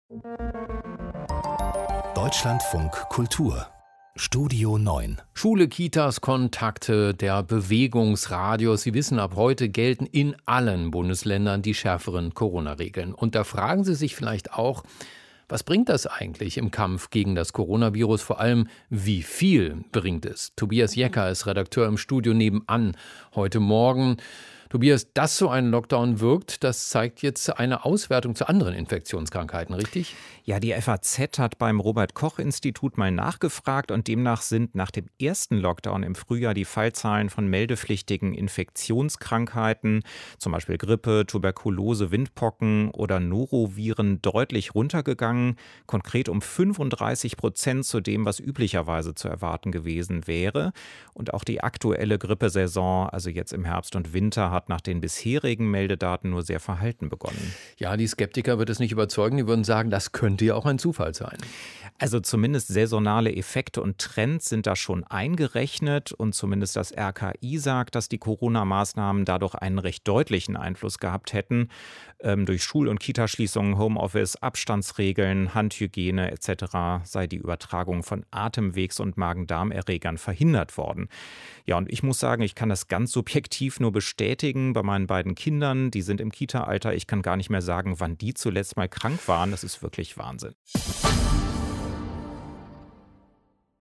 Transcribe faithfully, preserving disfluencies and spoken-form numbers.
Deutschlandfunk Kultur Studio neun. Schule, Kitas, Kontakte, der Bewegungsradius. Sie wissen, ab heute gelten in allen Bundesländern die schärferen Corona-Regeln. Und da fragen Sie sich vielleicht auch, was bringt das eigentlich im Kampf gegen das Coronavirus? Vor allem, wie viel bringt es? Tobias Jecker ist Redakteur im Studio nebenan heute Morgen. Tobias, dass so ein Lockdown wirkt, das zeigt jetzt eine Auswertung zu anderen Infektionskrankheiten, richtig? Ja, die F A Z hat beim Robert-Koch-Institut mal nachgefragt und demnach sind nach dem ersten Lockdown im Frühjahr die Fallzahlen von meldepflichtigen Infektionskrankheiten, zum Beispiel Grippe, Tuberkulose, Windpocken oder Noroviren, deutlich runtergegangen. Konkret um fünfunddreißig Prozent zu dem, was üblicherweise zu erwarten gewesen wäre. Und auch die aktuelle Grippesaison, also jetzt im Herbst und Winter, hat nach den bisherigen Meldedaten nur sehr verhalten begonnen. Ja, die Skeptiker wird es nicht überzeugen. Die würden sagen, das könnte ja auch ein Zufall sein. Also zumindest saisonale Effekte und Trends sind da schon eingerechnet und zumindest das R K I sagt, dass die Corona-Maßnahmen dadurch einen recht deutlichen Einfluss gehabt hätten. Ähm, durch Schul- und Kitaschließungen, Homeoffice, Abstandsregeln, Handhygiene et cetera sei die Übertragung von Atemwegs- und Magen-Darm-Erregern verhindert worden. Ja, und ich muss sagen, ich kann das ganz subjektiv nur bestätigen bei meinen beiden Kindern. Die sind im Kita-Alter. Ich kann gar nicht mehr sagen, wann die zuletzt mal krank waren. Das ist wirklich Wahnsinn.